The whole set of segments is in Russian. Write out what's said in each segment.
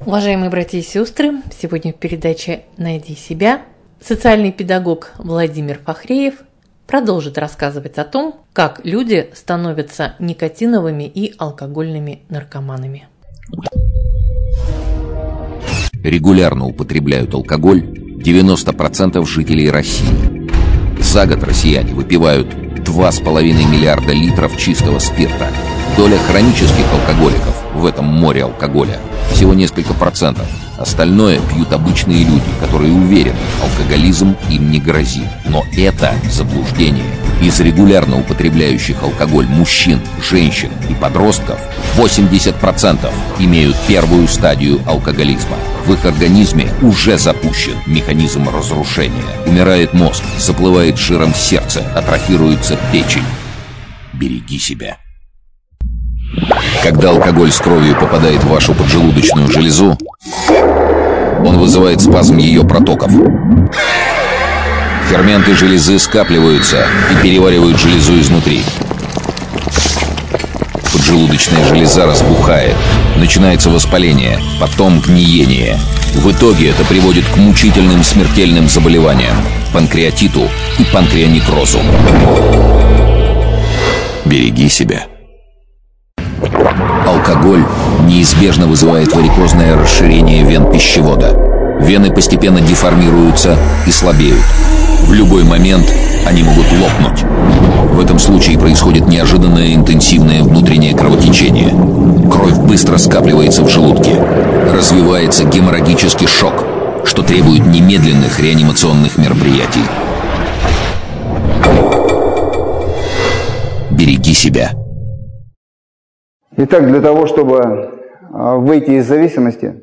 Уважаемые братья и сестры, сегодня в передаче «Найди себя» социальный педагог Владимир Фахреев продолжит рассказывать о том, как люди становятся никотиновыми и алкогольными наркоманами. Регулярно употребляют алкоголь 90% жителей России. За год россияне выпивают 2,5 миллиарда литров чистого спирта. Доля хронических алкоголиков в этом море алкоголя всего несколько процентов. Остальное пьют обычные люди, которые уверены, алкоголизм им не грозит. Но это заблуждение. Из регулярно употребляющих алкоголь мужчин, женщин и подростков 80% имеют первую стадию алкоголизма. В их организме уже запущен механизм разрушения. Умирает мозг, заплывает жиром сердце, атрофируется печень. Береги себя. Когда алкоголь с кровью попадает в вашу поджелудочную железу, он вызывает спазм ее протоков. Ферменты железы скапливаются и переваривают железу изнутри. Поджелудочная железа разбухает, начинается воспаление, потом гниение. В итоге это приводит к мучительным смертельным заболеваниям, панкреатиту и панкреонекрозу. Береги себя. Алкоголь неизбежно вызывает варикозное расширение вен пищевода. Вены постепенно деформируются и слабеют. В любой момент они могут лопнуть. В этом случае происходит неожиданное интенсивное внутреннее кровотечение. Кровь быстро скапливается в желудке. Развивается геморрагический шок, что требует немедленных реанимационных мероприятий. Береги себя. Итак, для того, чтобы выйти из зависимости,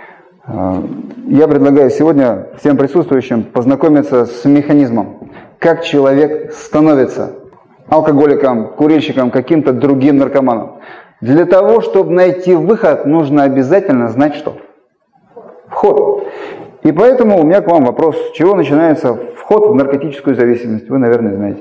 я предлагаю сегодня всем присутствующим познакомиться с механизмом, как человек становится алкоголиком, курильщиком, каким-то другим наркоманом. Для того, чтобы найти выход, нужно обязательно знать что? Вход. И поэтому у меня к вам вопрос, с чего начинается вход в наркотическую зависимость? Вы, наверное, знаете.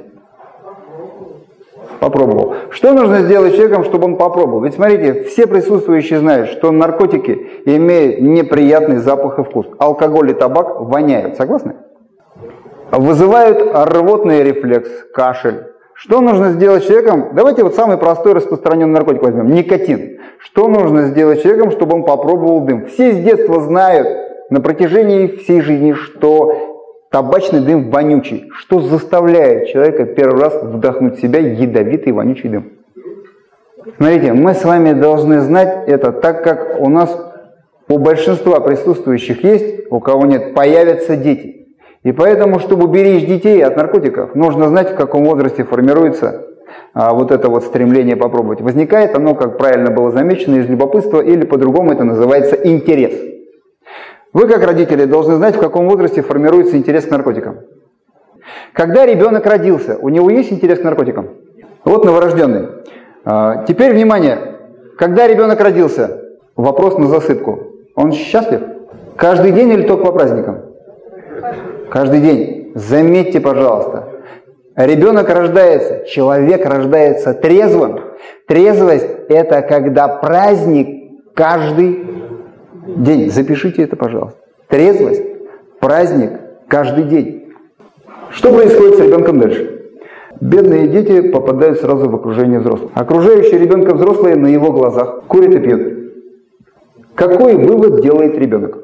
Попробовал. Что нужно сделать с человеком, чтобы он попробовал? Ведь смотрите, все присутствующие знают, что наркотики имеют неприятный запах и вкус. Алкоголь и табак воняют. Согласны? Вызывают рвотный рефлекс, кашель. Что нужно сделать с человеком? Давайте вот самый простой распространенный наркотик возьмем. Никотин. Что нужно сделать с человеком, чтобы он попробовал дым? Все с детства знают на протяжении всей жизни, что табачный дым вонючий. Что заставляет человека первый раз вдохнуть в себя ядовитый вонючий дым? Смотрите, мы с вами должны знать это, так как у нас у большинства присутствующих есть, у кого нет, появятся дети. И поэтому, чтобы уберечь детей от наркотиков, нужно знать, в каком возрасте формируется вот это вот стремление попробовать. Возникает оно, как правильно было замечено, из любопытства, или по-другому это называется интерес. Вы, как родители, должны знать, в каком возрасте формируется интерес к наркотикам. Когда ребенок родился, у него есть интерес к наркотикам? Вот новорожденный. Теперь, внимание, когда ребенок родился, вопрос на засыпку. Он счастлив? Каждый день или только по праздникам? Каждый день. Заметьте, пожалуйста, ребенок рождается, человек рождается трезвым. Трезвость – это когда праздник каждый день. Запишите это, пожалуйста. Трезвость, праздник каждый день. Что происходит с ребенком дальше? Бедные дети попадают сразу в окружение взрослых. Окружающие ребенка взрослые на его глазах курят и пьют. Какой вывод делает ребенок?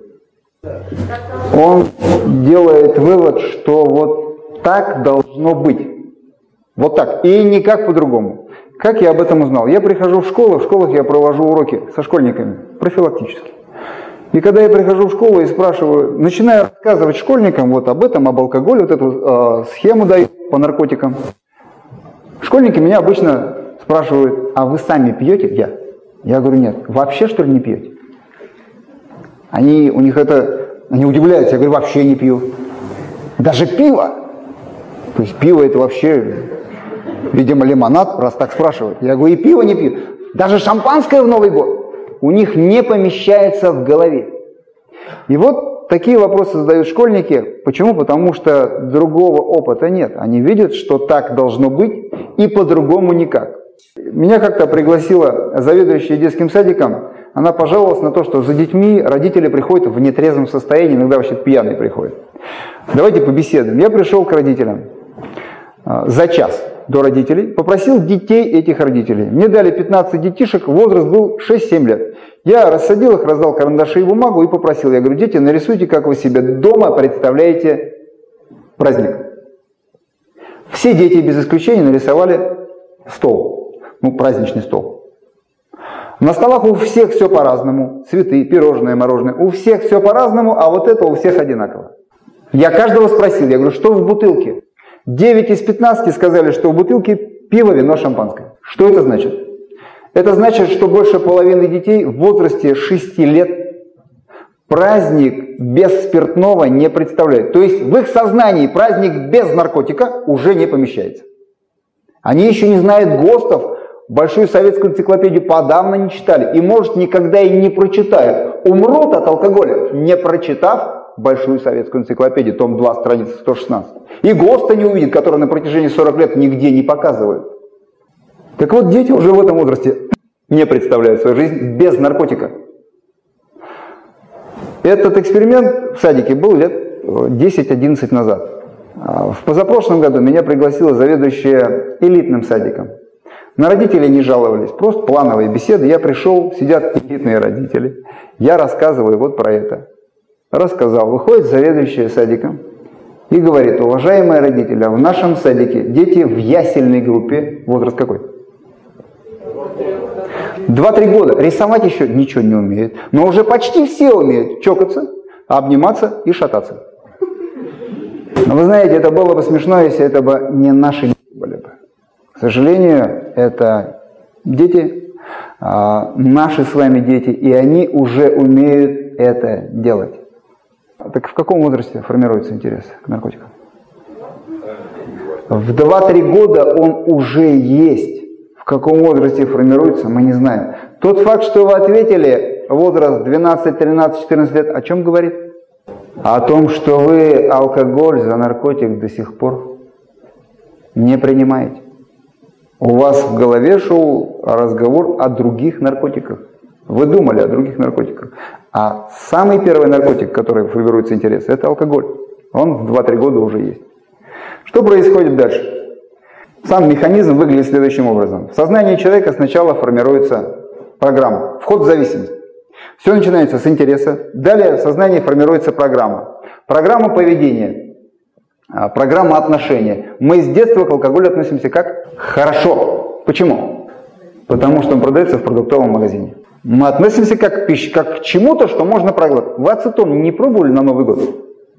Он делает вывод, что вот так должно быть. Вот так. И никак по-другому. Как я об этом узнал? Я прихожу в школу, в школах я провожу уроки со школьниками, профилактически. И когда я прихожу в школу и спрашиваю, начинаю рассказывать школьникам вот об этом, об алкоголе, вот эту схему даю по наркотикам. Школьники меня обычно спрашивают, а вы сами пьете? Я говорю, нет. Вообще, что ли, не пьете? Они удивляются. Я говорю, вообще не пью. Даже пиво. То есть пиво это вообще, видимо, лимонад, раз так спрашивают. Я говорю, и пиво не пью. Даже шампанское в Новый год у них не помещается в голове. И вот такие вопросы задают школьники. Почему? Потому что другого опыта нет. Они видят, что так должно быть и по-другому никак. Меня как-то пригласила заведующая детским садиком она пожаловалась на то, что за детьми родители приходят в нетрезвом состоянии, иногда вообще пьяные приходят. Давайте побеседуем. Я пришел к родителям за час до родителей, попросил детей этих родителей. Мне дали 15 детишек, возраст был 6-7 лет. Я рассадил их, раздал карандаши и бумагу и попросил. Я говорю, дети, нарисуйте, как вы себе дома представляете праздник. Все дети без исключения нарисовали стол, праздничный стол. На столах у всех все по-разному, цветы, пирожные, мороженое, у всех все по-разному, а вот это у всех одинаково. Я каждого спросил, я говорю, что в бутылке? 9 из 15 сказали, что в бутылке пиво, вино, шампанское. Что это значит? Это значит, что больше половины детей в возрасте 6 лет праздник без спиртного не представляют. То есть в их сознании праздник без наркотика уже не помещается. Они еще не знают ГОСТов, большую советскую энциклопедию подавно не читали. И, может, никогда и не прочитают. Умрут от алкоголя, не прочитав большую советскую энциклопедию, том 2, страница 116. И ГОСТа не увидят, который на протяжении 40 лет нигде не показывают. Так вот, дети уже в этом возрасте не представляют свою жизнь без наркотика. Этот эксперимент в садике был лет 10-11 назад. В позапрошлом году меня пригласила заведующая элитным садиком. На родителей не жаловались, просто плановые беседы. Я пришел, сидят элитные родители. Я рассказываю вот про это. Рассказал. Выходит заведующая садиком и говорит, уважаемые родители, а в нашем садике дети в ясельной группе, возраст какой? 2-3 года. Рисовать еще ничего не умеют. Но уже почти все умеют чокаться, обниматься и шататься. Но вы знаете, это было бы смешно, если это бы не наши дети были бы. К сожалению, это дети, наши с вами дети, и они уже умеют это делать. Так в каком возрасте формируется интерес к наркотикам? В 2-3 года он уже есть. В каком возрасте формируется, мы не знаем. Тот факт, что вы ответили, возраст 12, 13, 14 лет, о чем говорит? О том, что вы алкоголь за наркотик до сих пор не принимаете. У вас в голове шел разговор о других наркотиках. Вы думали о других наркотиках. А самый первый наркотик, который формируется интерес, это алкоголь. Он в 2-3 года уже есть. Что происходит дальше? Сам механизм выглядит следующим образом. В сознании человека сначала формируется программа, вход в зависимость. Все начинается с интереса. Далее в сознании формируется программа. Программа поведения, программа отношения. Мы с детства к алкоголю относимся как хорошо. Почему? Потому что он продается в продуктовом магазине. Мы относимся как к пище, как к чему-то, что можно проглотить. Вы ацетон не пробовали на Новый год?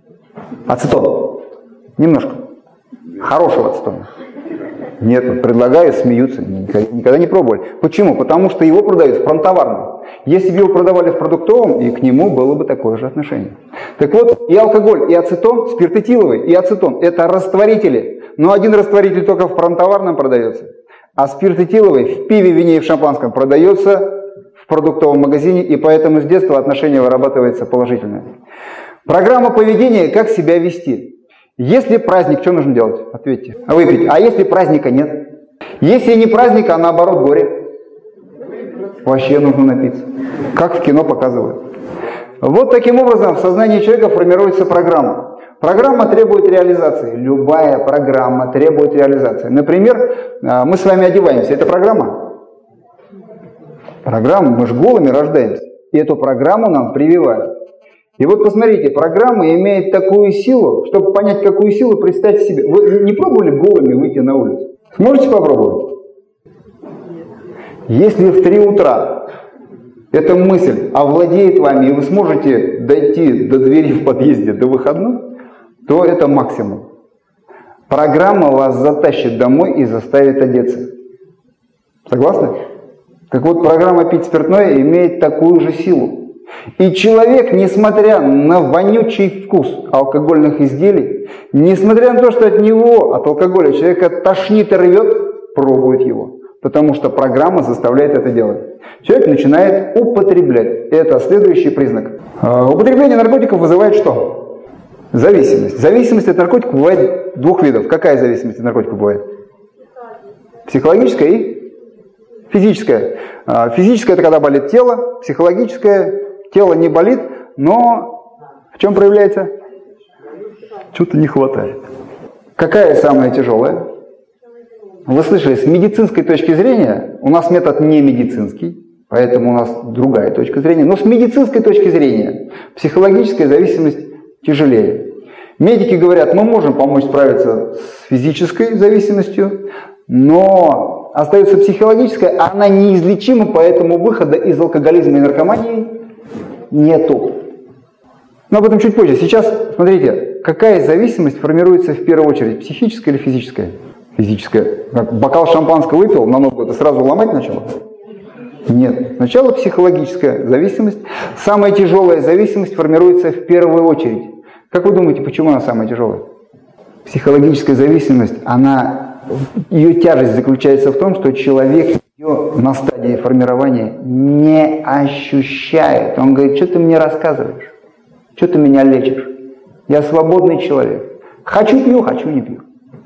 Ацетон. Немножко. Хорошего ацетона. Нет, предлагаю, смеются. Никогда не пробовали. Почему? Потому что его продают в промтоварном. Если бы его продавали в продуктовом, и к нему было бы такое же отношение. Так вот, и алкоголь, и ацетон, спиртэтиловый, и ацетон – это растворители. Но один растворитель только в промтоварном продается. А спиртэтиловый в пиве, вине и в шампанском продается в продуктовом магазине, и поэтому с детства отношение вырабатывается положительное. Программа поведения – как себя вести. Если праздник, что нужно делать? Ответьте. Выпить. А если праздника нет? Если не праздник, а наоборот горе? Вообще нужно напиться. Как в кино показывают. Вот таким образом в сознании человека формируется программа. Программа требует реализации. Любая программа требует реализации. Например, мы с вами одеваемся. Это программа? Программа. Мы же голыми рождаемся. И эту программу нам прививают. И вот посмотрите, программа имеет такую силу, чтобы понять, какую силу, представьте себе. Вы не пробовали голыми выйти на улицу? Сможете попробовать? Если в 3 утра эта мысль овладеет вами, и вы сможете дойти до двери в подъезде до выходных, то это максимум. Программа вас затащит домой и заставит одеться. Согласны? Так вот, программа «Пить спиртное» имеет такую же силу. И человек, несмотря на вонючий вкус алкогольных изделий, несмотря на то, что от него, от алкоголя, человека тошнит и рвет, пробует его. Потому что программа заставляет это делать. Человек начинает употреблять. Это следующий признак. Употребление наркотиков вызывает что? Зависимость. Зависимость от наркотиков бывает 2 видов. Какая зависимость от наркотиков бывает? Психологическая и Физическое. Физическое – это когда болит тело, психологическое – тело не болит, но в чем проявляется? Что-то не хватает. Какая самая тяжелая? Вы слышали, с медицинской точки зрения, у нас метод не медицинский, поэтому у нас другая точка зрения, но с медицинской точки зрения психологическая зависимость тяжелее. Медики говорят, мы можем помочь справиться с физической зависимостью, но остается психологическая, а она неизлечима, поэтому выхода из алкоголизма и наркомании нету. Но об этом чуть позже. Сейчас, смотрите, какая зависимость формируется в первую очередь, психическая или физическая? Физическая. Как бокал шампанского выпил, на ногу это сразу ломать начало? Нет. Сначала психологическая зависимость. Самая тяжелая зависимость формируется в первую очередь. Как вы думаете, почему она самая тяжелая? Психологическая зависимость, ее тяжесть заключается в том, что человек ее на стадии формирования не ощущает. Он говорит, что ты мне рассказываешь? Что ты меня лечишь? Я свободный человек. Хочу пью, хочу не пью.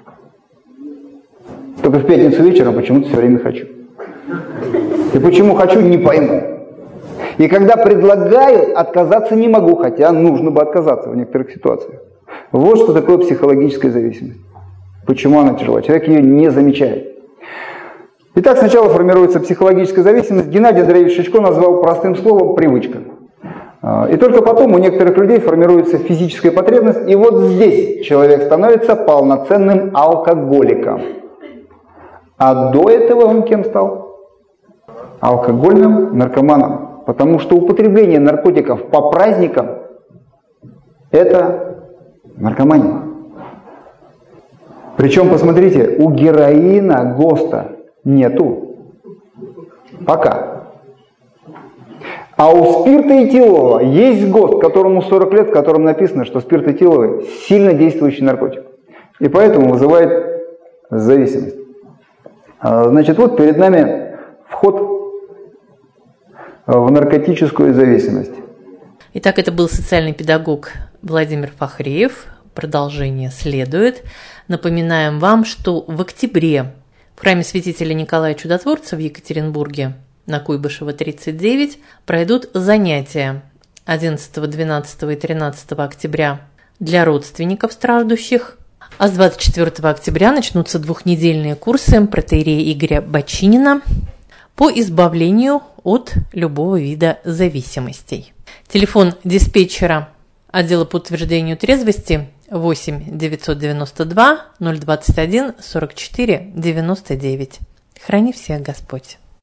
Только в пятницу вечером почему-то все время хочу. И почему хочу, не пойму. И когда предлагают, отказаться не могу, хотя нужно бы отказаться в некоторых ситуациях. Вот что такое психологическая зависимость. Почему она тяжела? Человек ее не замечает. Итак, сначала формируется психологическая зависимость. Геннадий Андреевич Шичко назвал простым словом «привычка». И только потом у некоторых людей формируется физическая потребность, и вот здесь человек становится полноценным алкоголиком. А до этого он кем стал? Алкогольным наркоманом. Потому что употребление наркотиков по праздникам – это наркомания. Причем, посмотрите, у героина ГОСТа нету. Пока. А у спиртоэтилового есть ГОСТ, которому 40 лет, в котором написано, что спиртоэтиловый сильно действующий наркотик. И поэтому вызывает зависимость. Значит, вот перед нами вход в наркотическую зависимость. Итак, это был социальный педагог Владимир Фахреев. Продолжение следует. Напоминаем вам, что в октябре в храме святителя Николая Чудотворца в Екатеринбурге на Куйбышева 39 пройдут занятия 11, 12 и 13 октября для родственников страждущих. А с 24 октября начнутся двухнедельные курсы протоиерея Игоря Бочинина по избавлению от любого вида зависимостей. Телефон диспетчера отдела по утверждению трезвости 8 992 021 44 99. Храни всех Господь.